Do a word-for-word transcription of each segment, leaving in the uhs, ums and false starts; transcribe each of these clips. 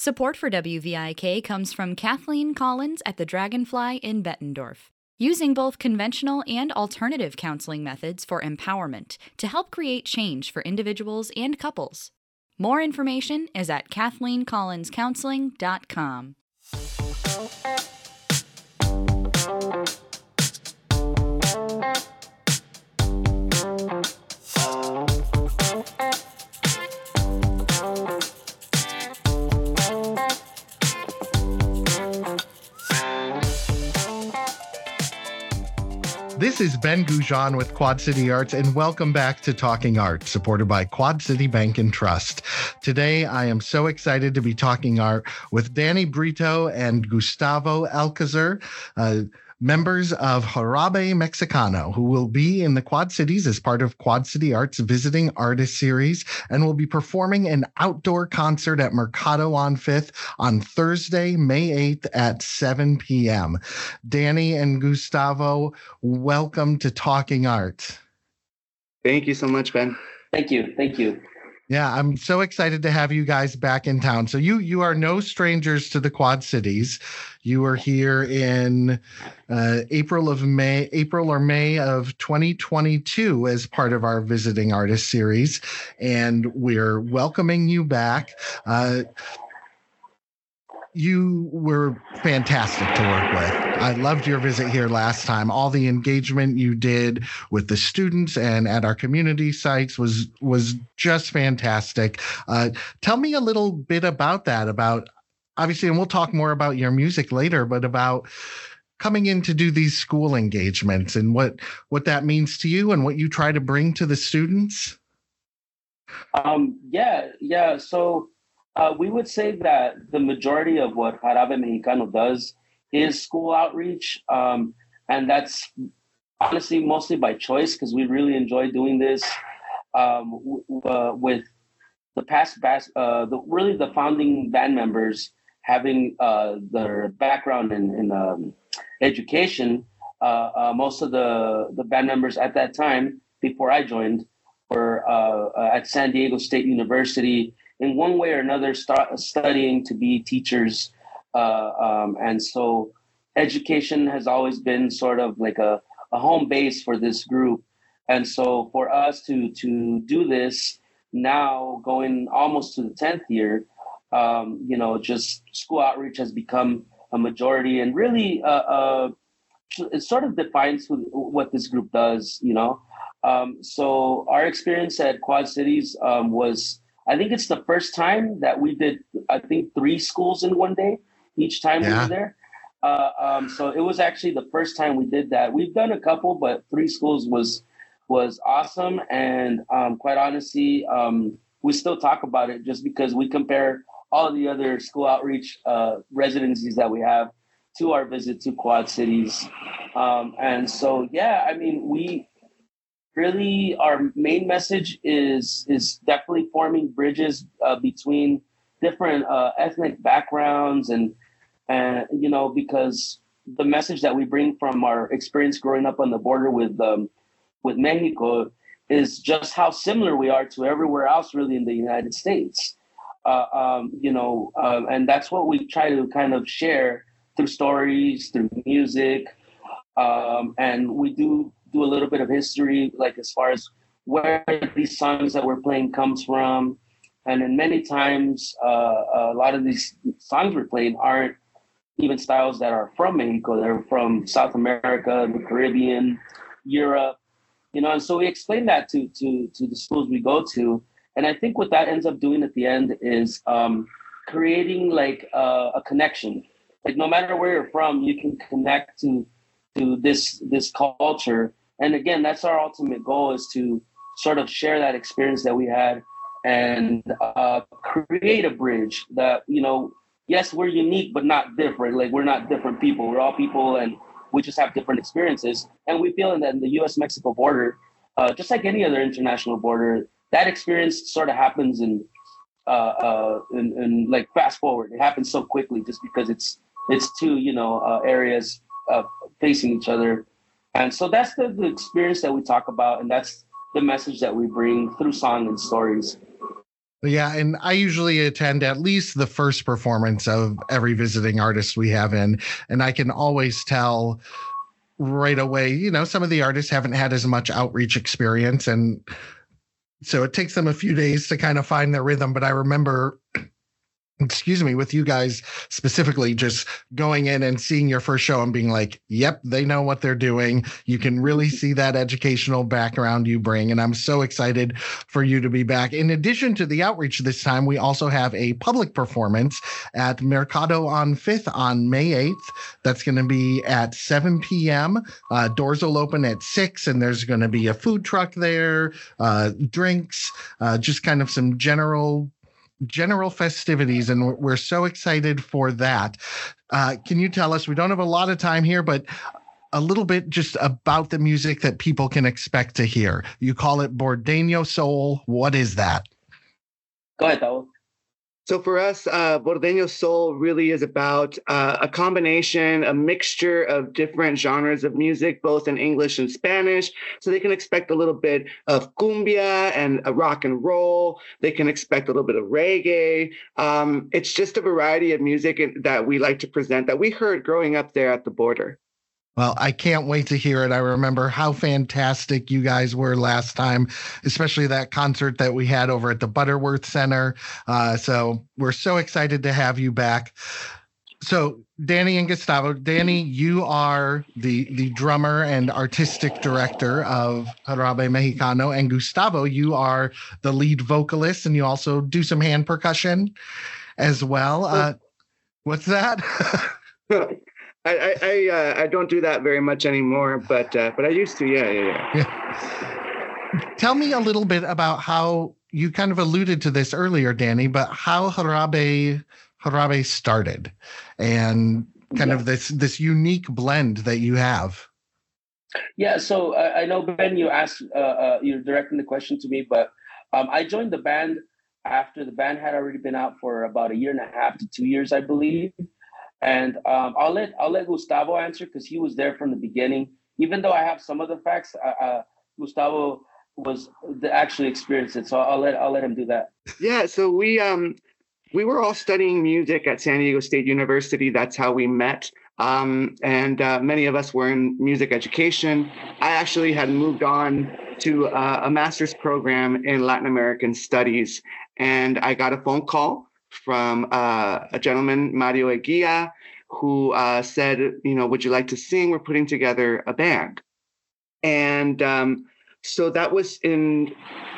Support for W V I K comes from Kathleen Collins at the Dragonfly in Bettendorf, using both conventional and alternative counseling methods for empowerment to help create change for individuals and couples. More information is at kathleen collins counseling dot com. This is Ben Goujon with Quad City Arts, and welcome back to Talking Art, supported by Quad City Bank and Trust. Today, I am so excited to be talking art with Danny Brito and Gustavo Alcazar, uh, members of Jarabe Mexicano, who will be in the Quad Cities as part of Quad City Arts Visiting Artist Series and will be performing an outdoor concert at Mercado on Fifth on Thursday, May eighth at seven p.m. Danny and Gustavo, welcome to Talking Art. Thank you so much, Ben. Thank you. Thank you. Yeah, I'm so excited to have you guys back in town. So you you are no strangers to the Quad Cities. You were here in uh, April of May, April or May of twenty twenty-two as part of our Visiting Artist Series, and we're welcoming you back. Uh, You were fantastic to work with. I loved your visit here last time. All the engagement you did with the students and at our community sites was was just fantastic. Uh, tell me a little bit about that, about obviously, and we'll talk more about your music later, but about coming in to do these school engagements and what, what that means to you and what you try to bring to the students. Um, yeah, yeah. So Uh, we would say that the majority of what Jarabe Mexicano does is school outreach. Um, and that's honestly mostly by choice because we really enjoy doing this um, w- uh, with the past, bas- uh, the, really the founding band members having uh, their background in, in um, education. Uh, uh, most of the, the band members at that time, before I joined, were uh, uh, at San Diego State University, in one way or another, start studying to be teachers. Uh, um, and so education has always been sort of like a, a home base for this group. And so for us to to do this now, going almost to the tenth year, um, you know, just school outreach has become a majority, and really uh, uh, it sort of defines who, what this group does, you know. Um, so our experience at Quad Cities um, was, I think it's the first time that we did, I think, three schools in one day, each time yeah. we were there. Uh, um, so it was actually the first time we did that. We've done a couple, but three schools was was awesome. And um, quite honestly, um, we still talk about it just because we compare all the other school outreach uh, residencies that we have to our visit to Quad Cities. Um, and so, yeah, I mean, we... Really, our main message is is definitely forming bridges uh, between different uh, ethnic backgrounds, and and you know, because the message that we bring from our experience growing up on the border with um, with Mexico is just how similar we are to everywhere else, really, in the United States. Uh, um, you know, uh, and that's what we try to kind of share through stories, through music, um, and we do. do a little bit of history, like as far as where these songs that we're playing comes from. And then many times, uh, a lot of these songs we're playing aren't even styles that are from Mexico. They're from South America, the Caribbean, Europe, you know, and so we explain that to, to, to the schools we go to. And I think what that ends up doing at the end is um, creating like uh, a connection. Like no matter where you're from, you can connect to to this this culture. And again, that's our ultimate goal, is to sort of share that experience that we had and uh, create a bridge that, you know, yes, we're unique, but not different. Like we're not different people. We're all people, and we just have different experiences. And we feel that in the U S Mexico border, uh, just like any other international border, that experience sort of happens in, uh, uh, in, in like fast forward. It happens so quickly just because it's it's two, you know, uh, areas uh, facing each other. And so that's the, the experience that we talk about, and that's the message that we bring through song and stories. Yeah, and I usually attend at least the first performance of every visiting artist we have in, and I can always tell right away, you know, some of the artists haven't had as much outreach experience, and so it takes them a few days to kind of find their rhythm. But I remember, excuse me, with you guys specifically, just going in and seeing your first show and being like, yep, they know what they're doing. You can really see that educational background you bring. And I'm so excited for you to be back. In addition to the outreach this time, we also have a public performance at Mercado on Fifth on May eighth. That's going to be at seven p.m. Uh, doors will open at six, and there's going to be a food truck there, uh, drinks, uh, just kind of some general general festivities, and we're so excited for that. Uh, can you tell us, we don't have a lot of time here, but a little bit just about the music that people can expect to hear? You call it Bordeño Soul. What is that? Go ahead, Tao. So for us, uh, Bordeño Soul really is about uh, a combination, a mixture of different genres of music, both in English and Spanish. So they can expect a little bit of cumbia and a rock and roll. They can expect a little bit of reggae. Um, it's just a variety of music that we like to present that we heard growing up there at the border. Well, I can't wait to hear it. I remember how fantastic you guys were last time, especially that concert that we had over at the Butterworth Center. Uh, so we're so excited to have you back. So Danny and Gustavo, Danny, you are the, the drummer and artistic director of Jarabe Mexicano, and Gustavo, you are the lead vocalist, and you also do some hand percussion as well. Uh, what's that? I I uh, I don't do that very much anymore, but uh, but I used to. Yeah, yeah, yeah, yeah. Tell me a little bit about how you kind of alluded to this earlier, Danny, but how Jarabe Jarabe started, and kind yeah. of this this unique blend that you have. Yeah. So uh, I know, Ben, you asked, uh, uh, you're directing the question to me, but um, I joined the band after the band had already been out for about a year and a half to two years, I believe. And um, I'll let I'll let Gustavo answer because he was there from the beginning. Even though I have some of the facts, uh, uh, Gustavo was the actually experienced it. So I'll let I'll let him do that. Yeah. So we um we were all studying music at San Diego State University. That's how we met. Um, and uh, many of us were in music education. I actually had moved on to uh, a master's program in Latin American studies, and I got a phone call from uh, a gentleman, Mario Eguia, who uh, said, you know, would you like to sing? We're putting together a band. And um, so that was in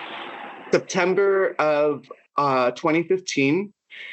September of uh, twenty fifteen.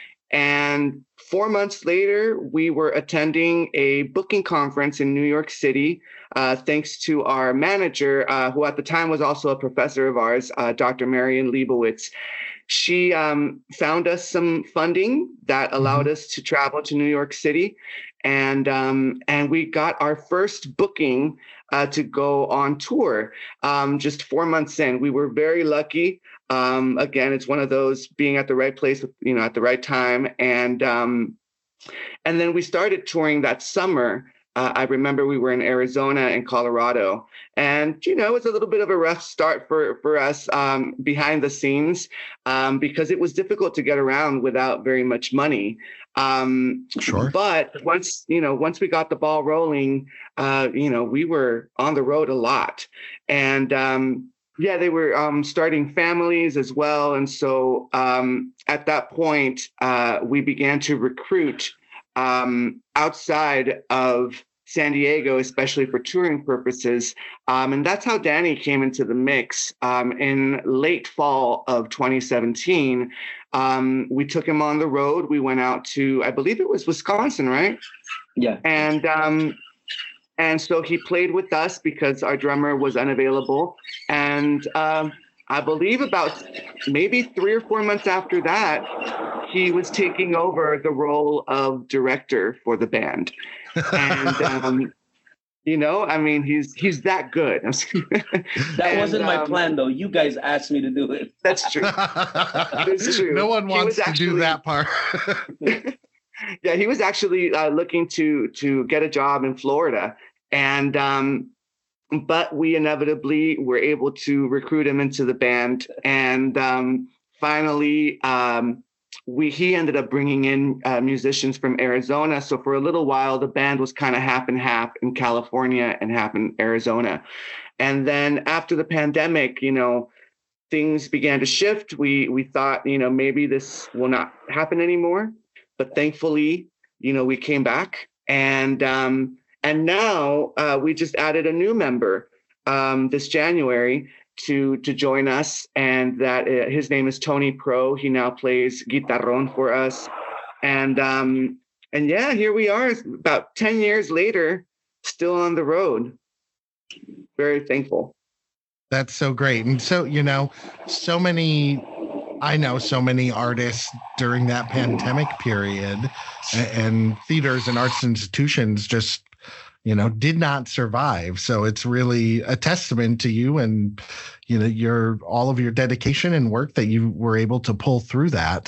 And four months later, we were attending a booking conference in New York City, uh, thanks to our manager, uh, who at the time was also a professor of ours, uh, Doctor Marian Leibowitz. She um, found us some funding that allowed mm-hmm. us to travel to New York City. And um, and we got our first booking uh, to go on tour um, just four months in. We were very lucky. Um, again, it's one of those being at the right place, you know, at the right time. And um, and then we started touring that summer. Uh, I remember we were in Arizona and Colorado, and, you know, it was a little bit of a rough start for, for us um, behind the scenes um, because it was difficult to get around without very much money. Um, sure. But once, you know, once we got the ball rolling, uh, you know, we were on the road a lot. And um, yeah, they were um, starting families as well. And so um, at that point, uh, we began to recruit Um, outside of San Diego, especially for touring purposes. Um, and that's how Danny came into the mix. Um, in late fall of twenty seventeen, um, we took him on the road. We went out to, I believe it was Wisconsin, right? Yeah. And um, and so he played with us because our drummer was unavailable. And um, I believe about maybe three or four months after that, he was taking over the role of director for the band. And, um, you know, I mean, he's he's that good. That and, wasn't my um, plan, though. You guys asked me to do it. That's true. That's true. No one wants to actually, do that part. Yeah, he was actually uh, looking to to get a job in Florida. And um but we inevitably were able to recruit him into the band. And um, finally, um, we he ended up bringing in uh, musicians from Arizona. So for a little while, the band was kind of half and half in California and half in Arizona. And then after the pandemic, you know, things began to shift. We we thought, you know, maybe this will not happen anymore. But thankfully, you know, we came back, and um, and now uh, we just added a new member um, this January to to join us, and that uh, his name is Tony Pro. He now plays guitarrón for us, and um, and yeah, here we are, about ten years later, still on the road. Very thankful. That's so great. And so, you know, so many, I know so many artists during that pandemic period, and theaters and arts institutions just, you know, did not survive. So it's really a testament to you and, you know, your, all of your dedication and work that you were able to pull through that.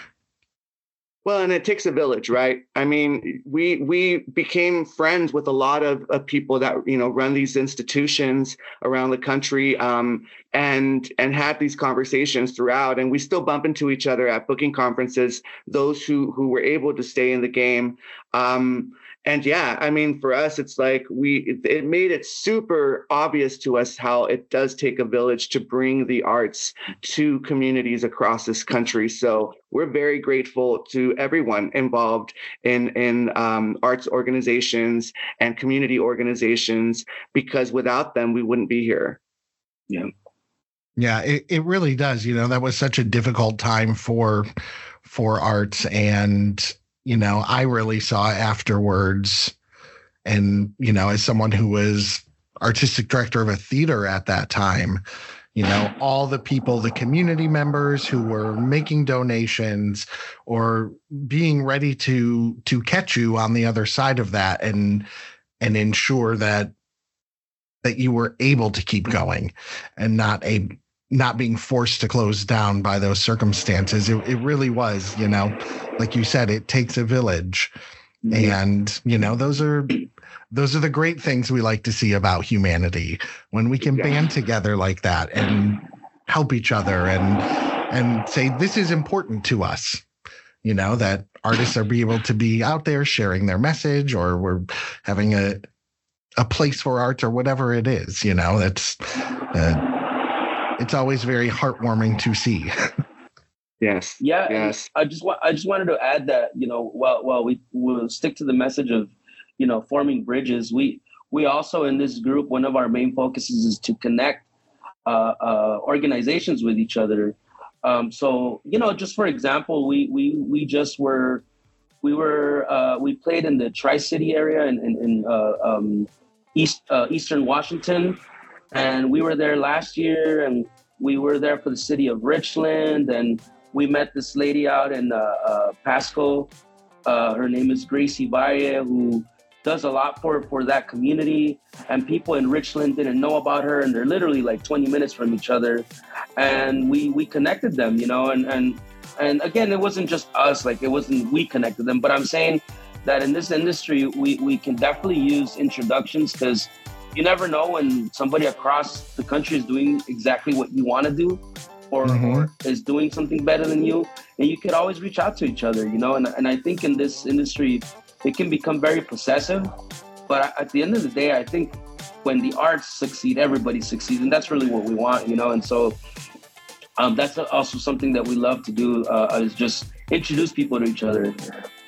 Well, and it takes a village, right? I mean, we we became friends with a lot of, of people that, you know, run these institutions around the country, um, and and had these conversations throughout. And we still bump into each other at booking conferences, those who who were able to stay in the game. Um, and yeah, I mean, for us, it's like we it, it made it super obvious to us how it does take a village to bring the arts to communities across this country. So we're very grateful to everyone involved in in um, arts organizations and community organizations, because without them, we wouldn't be here. Yeah. Yeah, it, it really does. You know, that was such a difficult time for for arts. And, you know, I really saw afterwards, and, you know, as someone who was artistic director of a theater at that time, you know, all the people, the community members who were making donations or being ready to to catch you on the other side of that and and ensure that that you were able to keep going and not a not being forced to close down by those circumstances. It, it really was, you know, like you said, it takes a village. Yeah. And, you know, those are those are the great things we like to see about humanity, when we can yeah. band together like that and help each other and and say, this is important to us, you know, that artists are be able to be out there sharing their message, or we're having a a place for art, or whatever it is, you know, that's uh, it's always very heartwarming to see. Yes. Yeah. Yes. I just want I just wanted to add that, you know, while while we will stick to the message of, you know, forming bridges, we we also in this group, one of our main focuses is to connect uh, uh, organizations with each other. Um, so, you know, just for example, we we we just were we were uh, we played in the Tri-City area in in, in uh, um, East uh, Eastern Washington. And we were there last year, and we were there for the city of Richland, and we met this lady out in uh, uh, Pasco. Uh, her name is Gracie Valle, who does a lot for, for that community. And people in Richland didn't know about her, and they're literally like twenty minutes from each other. And we we connected them, you know, and and and again, it wasn't just us, like it wasn't we connected them, but I'm saying that in this industry, we, we can definitely use introductions, because you never know when somebody across the country is doing exactly what you want to do, or, mm-hmm. or is doing something better than you. And you could always reach out to each other, you know? And, and I think in this industry, it can become very possessive. But at the end of the day, I think when the arts succeed, everybody succeeds. And that's really what we want, you know? And so um, that's also something that we love to do, uh, is just introduce people to each other.